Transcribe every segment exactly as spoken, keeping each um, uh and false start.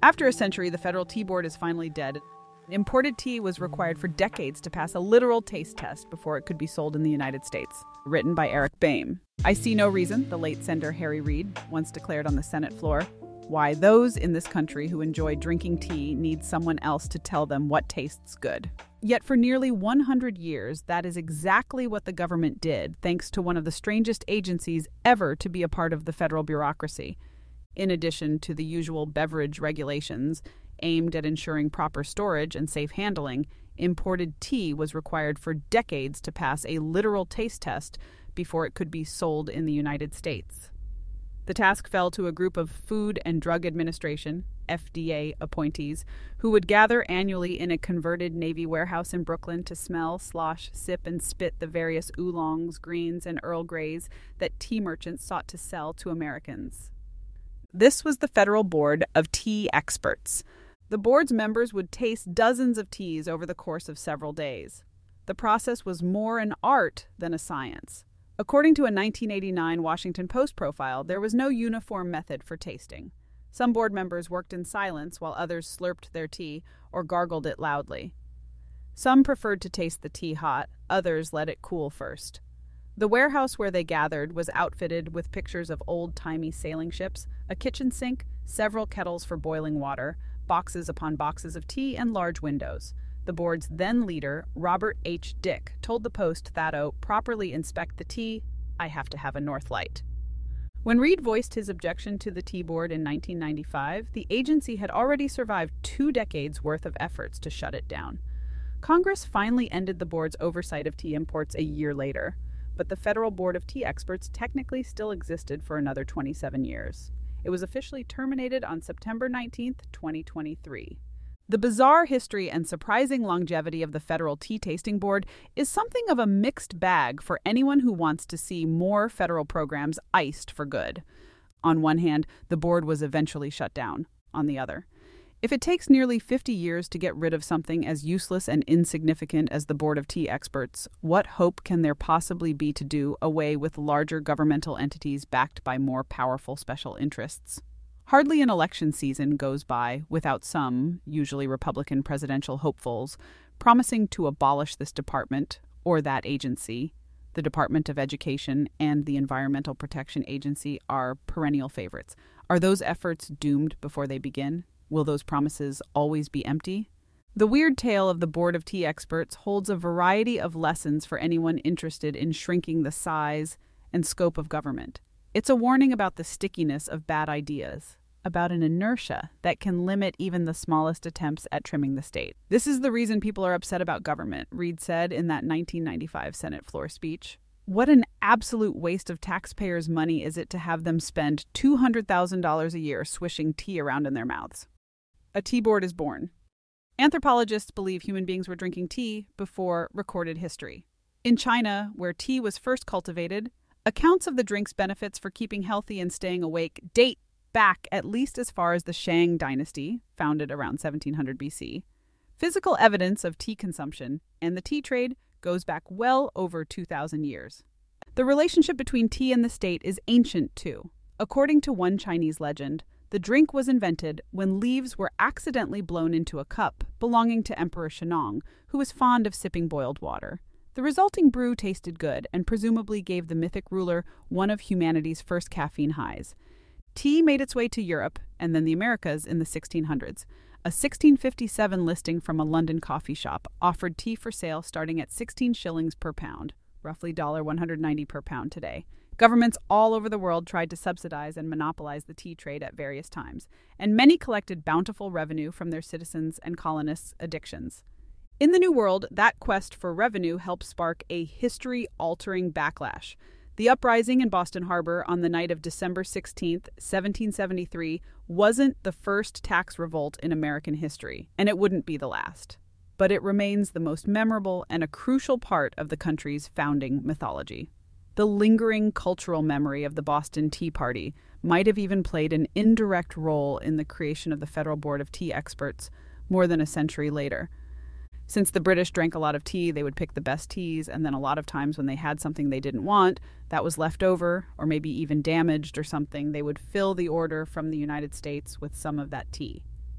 After a century, the Federal Tea Board is finally dead. Imported tea was required for decades to pass a literal taste test before it could be sold in the United States. Written by Eric Boehm. I see no reason, the late Senator Harry Reid once declared on the Senate floor, why those in this country who enjoy drinking tea need someone else to tell them what tastes good. Yet for nearly one hundred years, that is exactly what the government did, thanks to one of the strangest agencies ever to be a part of the federal bureaucracy. In addition to the usual beverage regulations aimed at ensuring proper storage and safe handling, imported tea was required for decades to pass a literal taste test before it could be sold in the United States. The task fell to a group of Food and Drug Administration, F D A appointees, who would gather annually in a converted Navy warehouse in Brooklyn to smell, slosh, sip, and spit the various oolongs, greens, and Earl Greys that tea merchants sought to sell to Americans. This was the Federal Board of Tea Experts. The board's members would taste dozens of teas over the course of several days. The process was more an art than a science. According to a nineteen eighty-nine Washington Post profile, there was no uniform method for tasting. Some board members worked in silence while others slurped their tea or gargled it loudly. Some preferred to taste the tea hot, others let it cool first. The warehouse where they gathered was outfitted with pictures of old-timey sailing ships, a kitchen sink, several kettles for boiling water, boxes upon boxes of tea, and large windows. The board's then leader, Robert H. Dick, told the Post that to properly inspect the tea, I have to have a north light. When Reid voiced his objection to the tea board in nineteen ninety-five, the agency had already survived two decades' worth of efforts to shut it down. Congress finally ended the board's oversight of tea imports a year later, but the Federal Board of Tea Experts technically still existed for another twenty-seven years. It was officially terminated on September nineteenth, twenty twenty-three. The bizarre history and surprising longevity of the Federal Tea Tasting Board is something of a mixed bag for anyone who wants to see more federal programs iced for good. On one hand, the board was eventually shut down. On the other, if it takes nearly fifty years to get rid of something as useless and insignificant as the Board of Tea Experts, what hope can there possibly be to do away with larger governmental entities backed by more powerful special interests? Hardly an election season goes by without some, usually Republican presidential hopefuls, promising to abolish this department or that agency. The Department of Education and the Environmental Protection Agency are perennial favorites. Are those efforts doomed before they begin? Will those promises always be empty? The weird tale of the Board of Tea Experts holds a variety of lessons for anyone interested in shrinking the size and scope of government. It's a warning about the stickiness of bad ideas, about an inertia that can limit even the smallest attempts at trimming the state. This is the reason people are upset about government, Reid said in that nineteen ninety-five Senate floor speech. What an absolute waste of taxpayers' money is it to have them spend two hundred thousand dollars a year swishing tea around in their mouths? A tea board is born. Anthropologists believe human beings were drinking tea before recorded history. In China, where tea was first cultivated, accounts of the drink's benefits for keeping healthy and staying awake date back at least as far as the Shang dynasty, founded around seventeen hundred B C. Physical evidence of tea consumption and the tea trade goes back well over two thousand years. The relationship between tea and the state is ancient, too. According to one Chinese legend, the drink was invented when leaves were accidentally blown into a cup belonging to Emperor Shennong, who was fond of sipping boiled water. The resulting brew tasted good and presumably gave the mythic ruler one of humanity's first caffeine highs. Tea made its way to Europe and then the Americas in the sixteen hundreds. A sixteen fifty-seven listing from a London coffee shop offered tea for sale starting at sixteen shillings per pound, roughly one hundred ninety dollars per pound today. Governments all over the world tried to subsidize and monopolize the tea trade at various times, and many collected bountiful revenue from their citizens' and colonists' addictions. In the New World, that quest for revenue helped spark a history-altering backlash. The uprising in Boston Harbor on the night of December sixteenth, seventeen seventy-three, wasn't the first tax revolt in American history, and it wouldn't be the last. But it remains the most memorable and a crucial part of the country's founding mythology. The lingering cultural memory of the Boston Tea Party might have even played an indirect role in the creation of the Federal Board of Tea Experts more than a century later. Since the British drank a lot of tea, they would pick the best teas, and then a lot of times when they had something they didn't want that was left over or maybe even damaged or something, they would fill the order from the United States with some of that tea.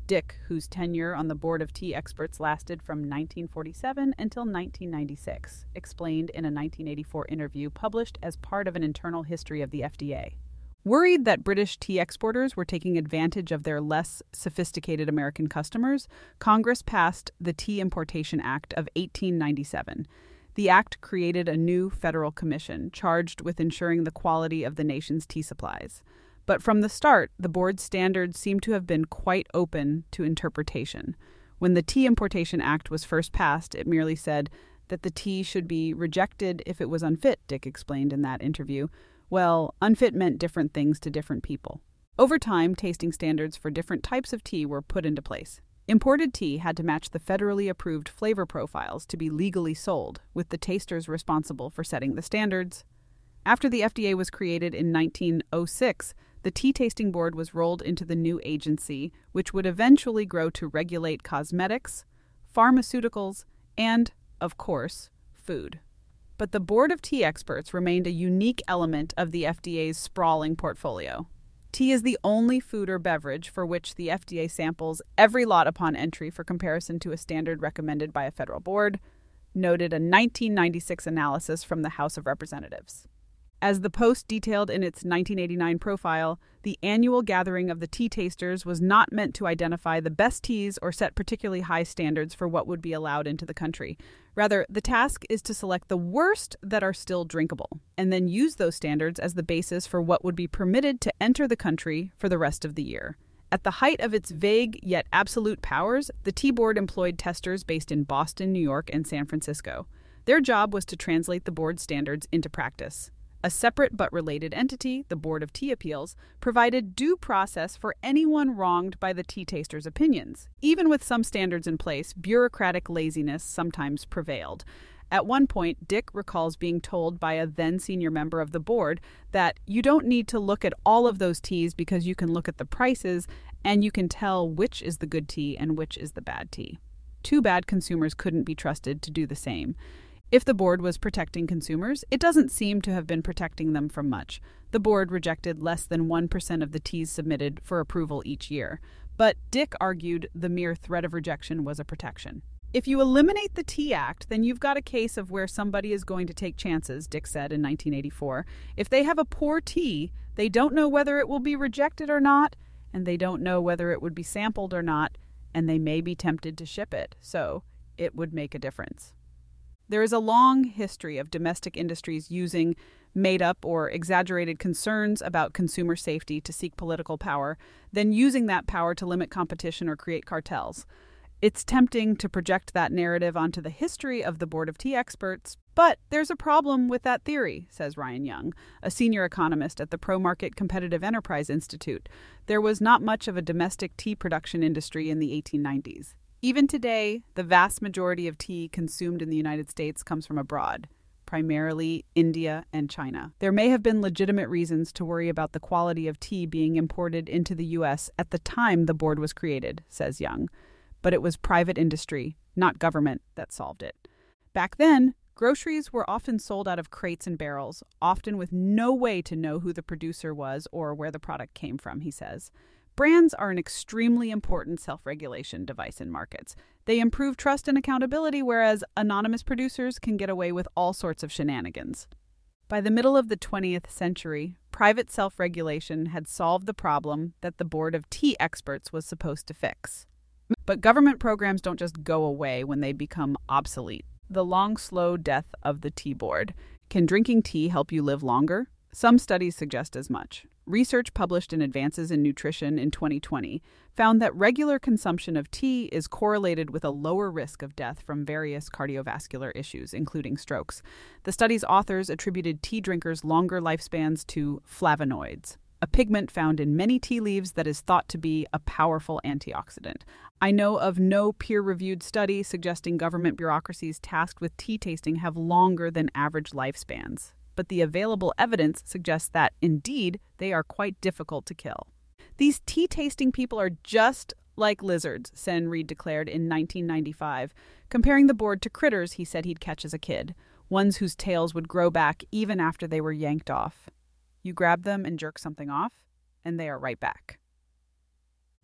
Dick, whose tenure on the board of tea experts lasted from nineteen forty-seven until nineteen ninety-six, explained in a nineteen eighty-four interview published as part of an internal history of the F D A. Worried that British tea exporters were taking advantage of their less sophisticated American customers, Congress passed the Tea Importation Act of eighteen ninety-seven. The act created a new federal commission charged with ensuring the quality of the nation's tea supplies. But from the start, the board's standards seem to have been quite open to interpretation. When the Tea Importation Act was first passed, it merely said that the tea should be rejected if it was unfit, Dick explained in that interview. Well, unfit meant different things to different people. Over time, tasting standards for different types of tea were put into place. Imported tea had to match the federally approved flavor profiles to be legally sold, with the tasters responsible for setting the standards. After the F D A was created in nineteen oh six, the Tea Tasting Board was rolled into the new agency, which would eventually grow to regulate cosmetics, pharmaceuticals, and, of course, food. But the Board of Tea Experts remained a unique element of the F D A's sprawling portfolio. Tea is the only food or beverage for which the F D A samples every lot upon entry for comparison to a standard recommended by a federal board, noted a nineteen ninety-six analysis from the House of Representatives. As the Post detailed in its nineteen eighty-nine profile, the annual gathering of the tea tasters was not meant to identify the best teas or set particularly high standards for what would be allowed into the country. Rather, the task is to select the worst that are still drinkable, and then use those standards as the basis for what would be permitted to enter the country for the rest of the year. At the height of its vague yet absolute powers, the Tea Board employed testers based in Boston, New York, and San Francisco. Their job was to translate the board's standards into practice. A separate but related entity, the Board of Tea Appeals, provided due process for anyone wronged by the tea tasters' opinions. Even with some standards in place, bureaucratic laziness sometimes prevailed. At one point, Dick recalls being told by a then senior member of the board that you don't need to look at all of those teas because you can look at the prices and you can tell which is the good tea and which is the bad tea. Too bad consumers couldn't be trusted to do the same. If the board was protecting consumers, it doesn't seem to have been protecting them from much. The board rejected less than one percent of the teas submitted for approval each year. But Dick argued the mere threat of rejection was a protection. If you eliminate the Tea Act, then you've got a case of where somebody is going to take chances, Dick said in nineteen eighty-four. If they have a poor tea, they don't know whether it will be rejected or not, and they don't know whether it would be sampled or not, and they may be tempted to ship it. So it would make a difference. There is a long history of domestic industries using made-up or exaggerated concerns about consumer safety to seek political power, then using that power to limit competition or create cartels. It's tempting to project that narrative onto the history of the Board of Tea Experts, but there's a problem with that theory, says Ryan Young, a senior economist at the Pro-Market Competitive Enterprise Institute. There was not much of a domestic tea production industry in the eighteen nineties. Even today, the vast majority of tea consumed in the United States comes from abroad, primarily India and China. There may have been legitimate reasons to worry about the quality of tea being imported into the U S at the time the board was created, says Young. But it was private industry, not government, that solved it. Back then, groceries were often sold out of crates and barrels, often with no way to know who the producer was or where the product came from, he says. Brands are an extremely important self-regulation device in markets. They improve trust and accountability, whereas anonymous producers can get away with all sorts of shenanigans. By the middle of the twentieth century, private self-regulation had solved the problem that the Board of Tea Experts was supposed to fix. But government programs don't just go away when they become obsolete. The long, slow death of the Tea Board. Can drinking tea help you live longer? Some studies suggest as much. Research published in Advances in Nutrition in twenty twenty found that regular consumption of tea is correlated with a lower risk of death from various cardiovascular issues, including strokes. The study's authors attributed tea drinkers' longer lifespans to flavonoids, a pigment found in many tea leaves that is thought to be a powerful antioxidant. I know of no peer-reviewed study suggesting government bureaucracies tasked with tea tasting have longer than average lifespans, but the available evidence suggests that, indeed, they are quite difficult to kill. These tea-tasting people are just like lizards, Sen Reed declared in nineteen ninety-five, comparing the board to critters he said he'd catch as a kid, ones whose tails would grow back even after they were yanked off. You grab them and jerk something off, and they are right back.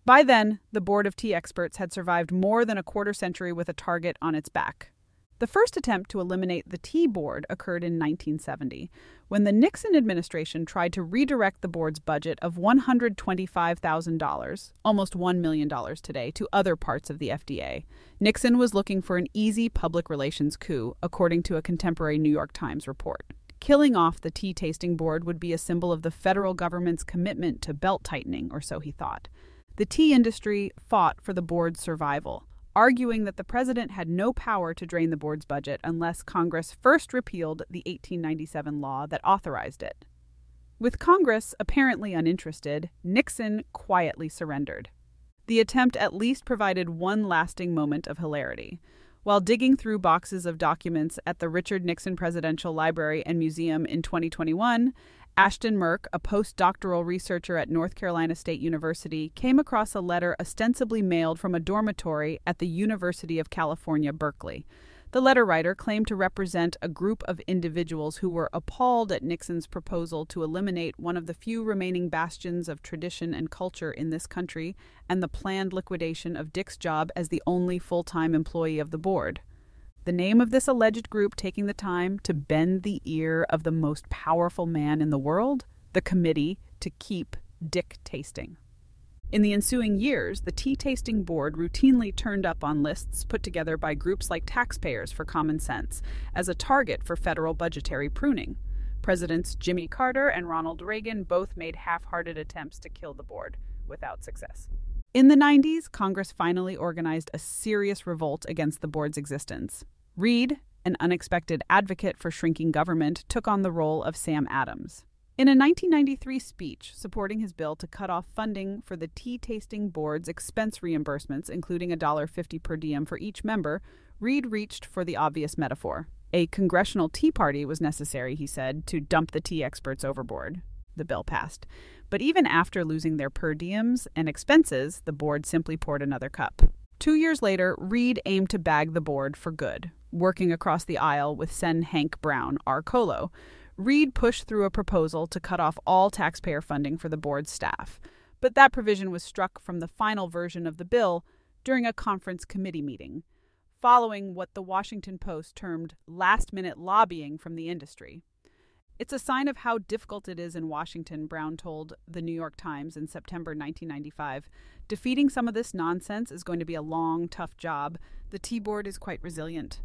By then, the Board of Tea Experts had survived more than a quarter century with a target on its back. The first attempt to eliminate the Tea Board occurred in nineteen seventy, when the Nixon administration tried to redirect the board's budget of one hundred twenty-five thousand dollars, almost one million dollars today, to other parts of the F D A. Nixon was looking for an easy public relations coup, according to a contemporary New York Times report. Killing off the tea tasting board would be a symbol of the federal government's commitment to belt-tightening, or so he thought. The tea industry fought for the board's survival, arguing that the president had no power to drain the board's budget unless Congress first repealed the eighteen ninety-seven law that authorized it. With Congress apparently uninterested, Nixon quietly surrendered. The attempt at least provided one lasting moment of hilarity. While digging through boxes of documents at the Richard Nixon Presidential Library and Museum in twenty twenty-one, Ashton Merck, a postdoctoral researcher at North Carolina State University, came across a letter ostensibly mailed from a dormitory at the University of California, Berkeley. The letter writer claimed to represent a group of individuals who were appalled at Nixon's proposal to eliminate one of the few remaining bastions of tradition and culture in this country and the planned liquidation of Dick's job as the only full-time employee of the board. The name of this alleged group taking the time to bend the ear of the most powerful man in the world? The Committee to Keep Dick Tasting. In the ensuing years, the Tea Tasting Board routinely turned up on lists put together by groups like Taxpayers for Common Sense as a target for federal budgetary pruning. Presidents Jimmy Carter and Ronald Reagan both made half-hearted attempts to kill the board, without success. In the nineties, Congress finally organized a serious revolt against the board's existence. Reed, an unexpected advocate for shrinking government, took on the role of Sam Adams. In a nineteen ninety-three speech supporting his bill to cut off funding for the Tea Tasting Board's expense reimbursements, including one dollar fifty per diem for each member, Reed reached for the obvious metaphor. A congressional tea party was necessary, he said, to dump the tea experts overboard. The bill passed. But even after losing their per diems and expenses, the board simply poured another cup. Two years later, Reed aimed to bag the board for good, working across the aisle with Sen Hank Brown, R. Colo. Reed pushed through a proposal to cut off all taxpayer funding for the board's staff, but that provision was struck from the final version of the bill during a conference committee meeting, following what the Washington Post termed last-minute lobbying from the industry. It's a sign of how difficult it is in Washington, Brown told the New York Times in September nineteen ninety-five. Defeating some of this nonsense is going to be a long, tough job. The Tea Board is quite resilient.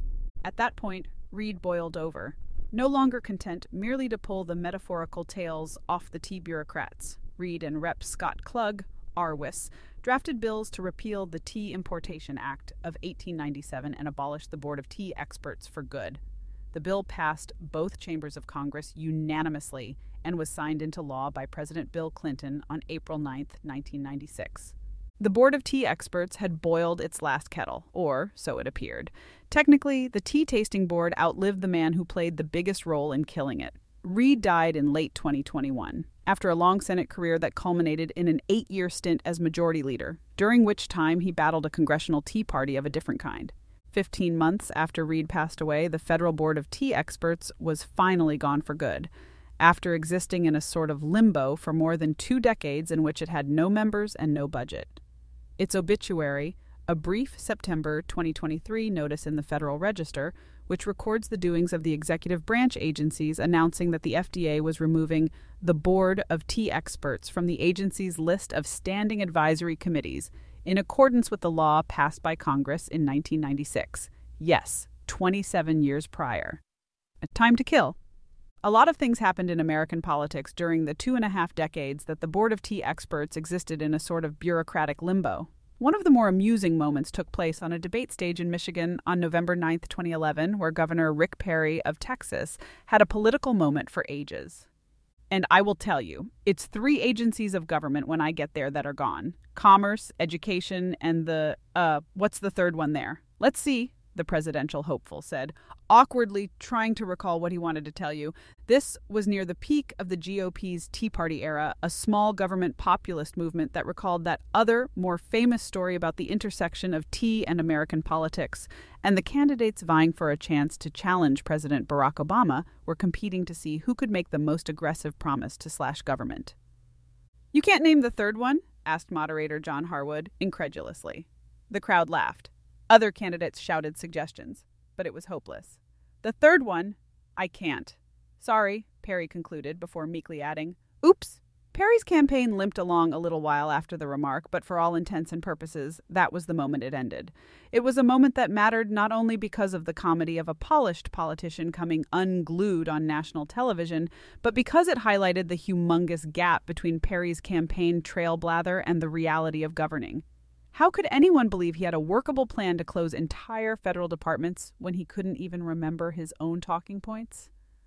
At that point, Reed boiled over. No longer content merely to pull the metaphorical tails off the tea bureaucrats, Reed and Representative Scott Klug, R W I S, drafted bills to repeal the Tea Importation Act of eighteen ninety-seven and abolish the Board of Tea Experts for good. The bill passed both chambers of Congress unanimously and was signed into law by President Bill Clinton on April ninth, nineteen ninety-six. The Board of Tea Experts had boiled its last kettle, or so it appeared. Technically, the Tea Tasting Board outlived the man who played the biggest role in killing it. Reed died in late twenty twenty-one, after a long Senate career that culminated in an eight-year stint as Majority Leader, during which time he battled a congressional Tea Party of a different kind. Fifteen months after Reed passed away, the Federal Board of Tea Experts was finally gone for good, after existing in a sort of limbo for more than two decades in which it had no members and no budget. Its obituary, a brief September twenty twenty-three notice in the Federal Register, which records the doings of the executive branch agencies announcing that the F D A was removing the Board of Tea Experts from the agency's list of standing advisory committees in accordance with the law passed by Congress in nineteen ninety-six. Yes, twenty-seven years prior. A time to kill. A lot of things happened in American politics during the two and a half decades that the Board of Tea Experts existed in a sort of bureaucratic limbo. One of the more amusing moments took place on a debate stage in Michigan on November ninth, twenty eleven, where Governor Rick Perry of Texas had a political moment for ages. And I will tell you, it's three agencies of government when I get there that are gone. Commerce, education, and the, uh, what's the third one there? Let's see, the presidential hopeful said, awkwardly trying to recall what he wanted to tell you. This was near the peak of the G O P's Tea Party era, a small government populist movement that recalled that other, more famous story about the intersection of tea and American politics, and the candidates vying for a chance to challenge President Barack Obama were competing to see who could make the most aggressive promise to slash government. You can't name the third one? asked moderator John Harwood incredulously. The crowd laughed. Other candidates shouted suggestions, but it was hopeless. The third one, I can't. Sorry, Perry concluded before meekly adding, oops. Perry's campaign limped along a little while after the remark, but for all intents and purposes, that was the moment it ended. It was a moment that mattered not only because of the comedy of a polished politician coming unglued on national television, but because it highlighted the humongous gap between Perry's campaign trail blather and the reality of governing. How could anyone believe he had a workable plan to close entire federal departments when he couldn't even remember his own talking points?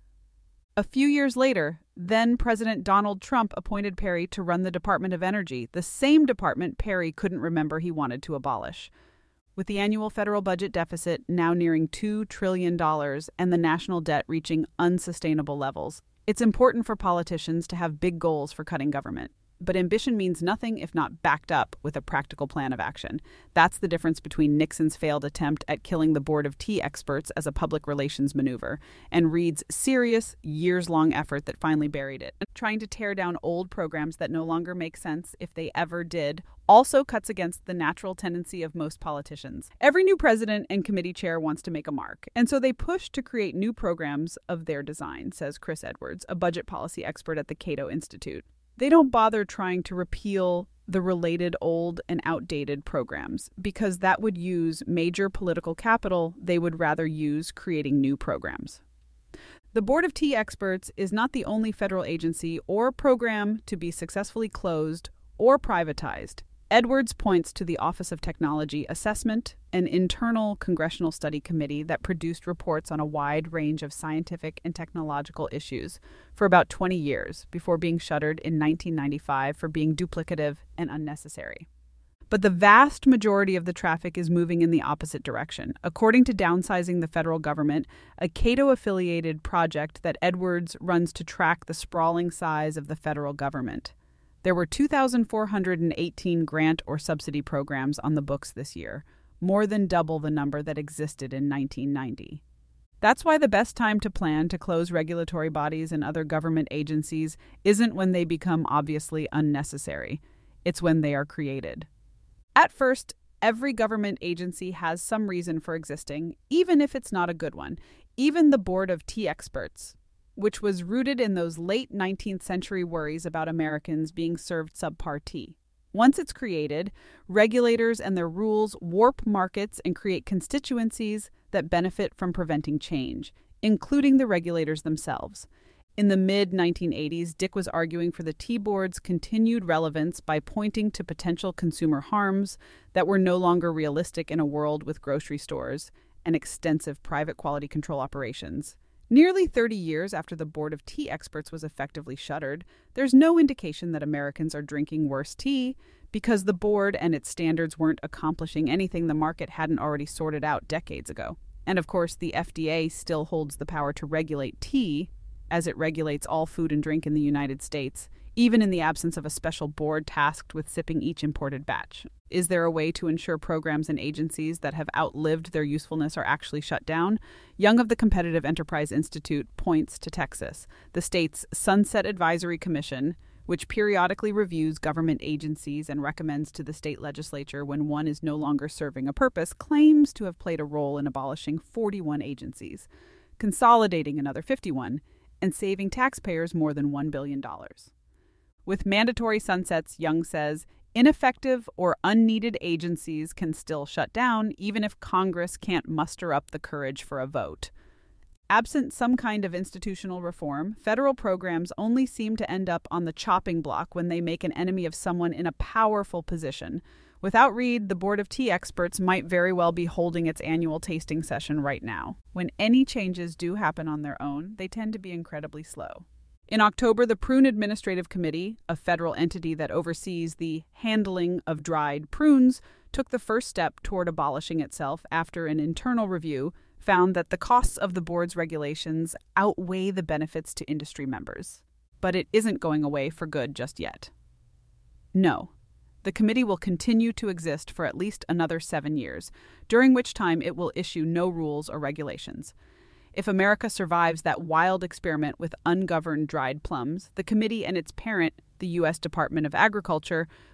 A few years later, then-President Donald Trump appointed Perry to run the Department of Energy, the same department Perry couldn't remember he wanted to abolish. With the annual federal budget deficit now nearing two trillion dollars and the national debt reaching unsustainable levels, it's important for politicians to have big goals for cutting government. But ambition means nothing if not backed up with a practical plan of action. That's the difference between Nixon's failed attempt at killing the Board of Tea experts as a public relations maneuver and Reagan's serious, years-long effort that finally buried it. Trying to tear down old programs that no longer make sense, if they ever did, also cuts against the natural tendency of most politicians. Every new president and committee chair wants to make a mark, and so they push to create new programs of their design, says Chris Edwards, a budget policy expert at the Cato Institute. They don't bother trying to repeal the related old and outdated programs because that would use major political capital they would rather use creating new programs. The Board of Tea experts is not the only federal agency or program to be successfully closed or privatized. Edwards points to the Office of Technology Assessment, an internal congressional study committee that produced reports on a wide range of scientific and technological issues for about twenty years before being shuttered in nineteen ninety-five for being duplicative and unnecessary. But the vast majority of the traffic is moving in the opposite direction. According to Downsizing the Federal Government, a Cato-affiliated project that Edwards runs to track the sprawling size of the federal government. There were two thousand four hundred eighteen grant or subsidy programs on the books this year, more than double the number that existed in nineteen ninety. That's why the best time to plan to close regulatory bodies and other government agencies isn't when they become obviously unnecessary. It's when they are created. At first, every government agency has some reason for existing, even if it's not a good one. Even the Board of Tea experts, which was rooted in those late nineteenth century worries about Americans being served subpar tea. Once it's created, regulators and their rules warp markets and create constituencies that benefit from preventing change, including the regulators themselves. In the mid nineteen eighties, Dick was arguing for the Tea Board's continued relevance by pointing to potential consumer harms that were no longer realistic in a world with grocery stores and extensive private quality control operations. Nearly thirty years after the Board of Tea experts was effectively shuttered, there's no indication that Americans are drinking worse tea because the board and its standards weren't accomplishing anything the market hadn't already sorted out decades ago. And of course, the F D A still holds the power to regulate tea, as it regulates all food and drink in the United States, even in the absence of a special board tasked with sipping each imported batch. Is there a way to ensure programs and agencies that have outlived their usefulness are actually shut down? Young of the Competitive Enterprise Institute points to Texas, the state's Sunset Advisory Commission, which periodically reviews government agencies and recommends to the state legislature when one is no longer serving a purpose, claims to have played a role in abolishing forty-one agencies, consolidating another fifty-one, and saving taxpayers more than one billion dollars. With mandatory sunsets, Young says, ineffective or unneeded agencies can still shut down, even if Congress can't muster up the courage for a vote. Absent some kind of institutional reform, federal programs only seem to end up on the chopping block when they make an enemy of someone in a powerful position. Without Reed, the Board of Tea experts might very well be holding its annual tasting session right now. When any changes do happen on their own, they tend to be incredibly slow. In October, the Prune Administrative Committee, a federal entity that oversees the handling of dried prunes, took the first step toward abolishing itself after an internal review found that the costs of the board's regulations outweigh the benefits to industry members. But it isn't going away for good just yet. No. The committee will continue to exist for at least another seven years, during which time it will issue no rules or regulations. If America survives that wild experiment with ungoverned dried plums, the committee and its parent, the U S Department of Agriculture,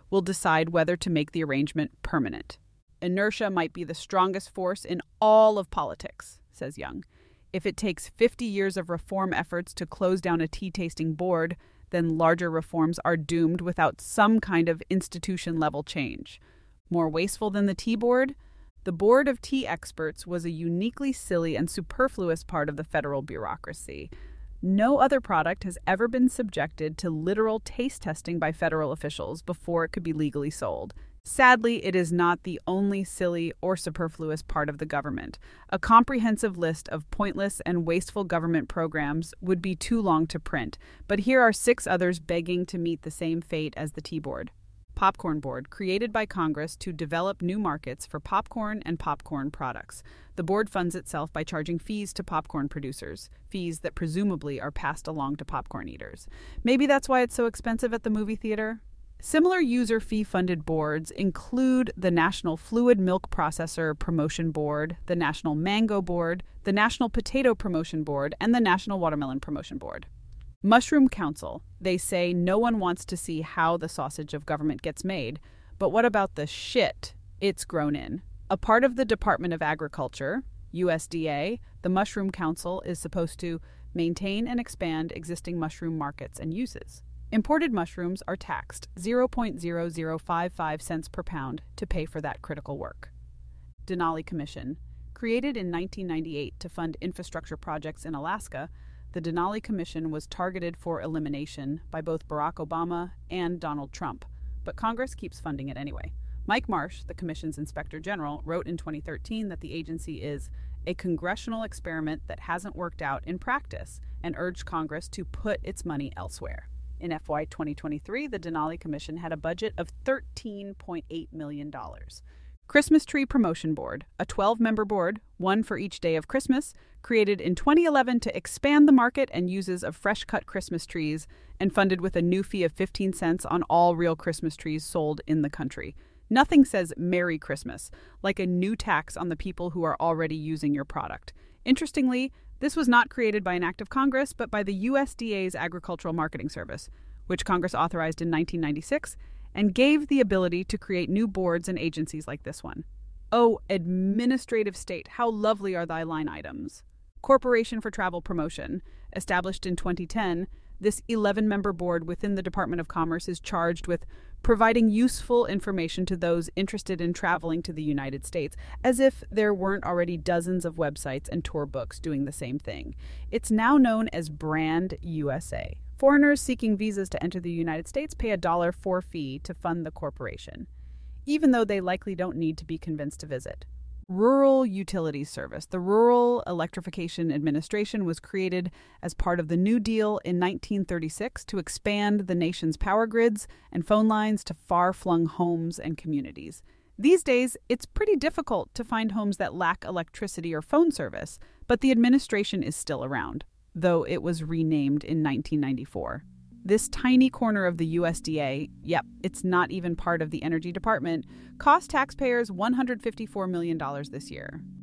will decide whether to make the arrangement permanent. Inertia might be the strongest force in all of politics, says Young. If it takes fifty years of reform efforts to close down a tea-tasting board, then larger reforms are doomed without some kind of institution-level change. More wasteful than the tea board? The Board of Tea Experts was a uniquely silly and superfluous part of the federal bureaucracy. No other product has ever been subjected to literal taste testing by federal officials before it could be legally sold. Sadly, it is not the only silly or superfluous part of the government. A comprehensive list of pointless and wasteful government programs would be too long to print, but here are six others begging to meet the same fate as the Tea Board. Popcorn Board, created by Congress to develop new markets for popcorn and popcorn products. The board funds itself by charging fees to popcorn producers, fees that presumably are passed along to popcorn eaters. Maybe that's why it's so expensive at the movie theater? Similar user fee-funded boards include the National Fluid Milk Processor Promotion Board, the National Mango Board, the National Potato Promotion Board, and the National Watermelon Promotion Board. Mushroom Council. They say no one wants to see how the sausage of government gets made, but what about the shit it's grown in? A part of the Department of Agriculture, U S D A, the Mushroom Council is supposed to maintain and expand existing mushroom markets and uses. Imported mushrooms are taxed zero point zero zero five five cents per pound to pay for that critical work. Denali Commission. Created in nineteen ninety-eight to fund infrastructure projects in Alaska, the Denali Commission was targeted for elimination by both Barack Obama and Donald Trump, but Congress keeps funding it anyway. Mike Marsh, the Commission's Inspector General, wrote in twenty thirteen that the agency is a congressional experiment that hasn't worked out in practice and urged Congress to put its money elsewhere. In F Y twenty twenty-three, the Denali Commission had a budget of thirteen point eight million dollars. Christmas Tree Promotion Board, a twelve-member board, one for each day of Christmas, created in twenty eleven to expand the market and uses of fresh-cut Christmas trees and funded with a new fee of fifteen cents on all real Christmas trees sold in the country. Nothing says Merry Christmas, like a new tax on the people who are already using your product. Interestingly, this was not created by an act of Congress, but by the U S D A's Agricultural Marketing Service, which Congress authorized in nineteen ninety-six, and gave the ability to create new boards and agencies like this one. Oh, administrative state, how lovely are thy line items. Corporation for Travel Promotion. Established in twenty ten, this eleven-member board within the Department of Commerce is charged with providing useful information to those interested in traveling to the United States, as if there weren't already dozens of websites and tour books doing the same thing. It's now known as Brand U S A. Foreigners seeking visas to enter the United States pay a dollar for fee to fund the corporation, even though they likely don't need to be convinced to visit. Rural Utilities Service. The Rural Electrification Administration was created as part of the New Deal in nineteen thirty-six to expand the nation's power grids and phone lines to far-flung homes and communities. These days, it's pretty difficult to find homes that lack electricity or phone service, but the administration is still around, though it was renamed in nineteen ninety-four. This tiny corner of the U S D A, yep, it's not even part of the Energy Department, cost taxpayers one hundred fifty-four million dollars this year.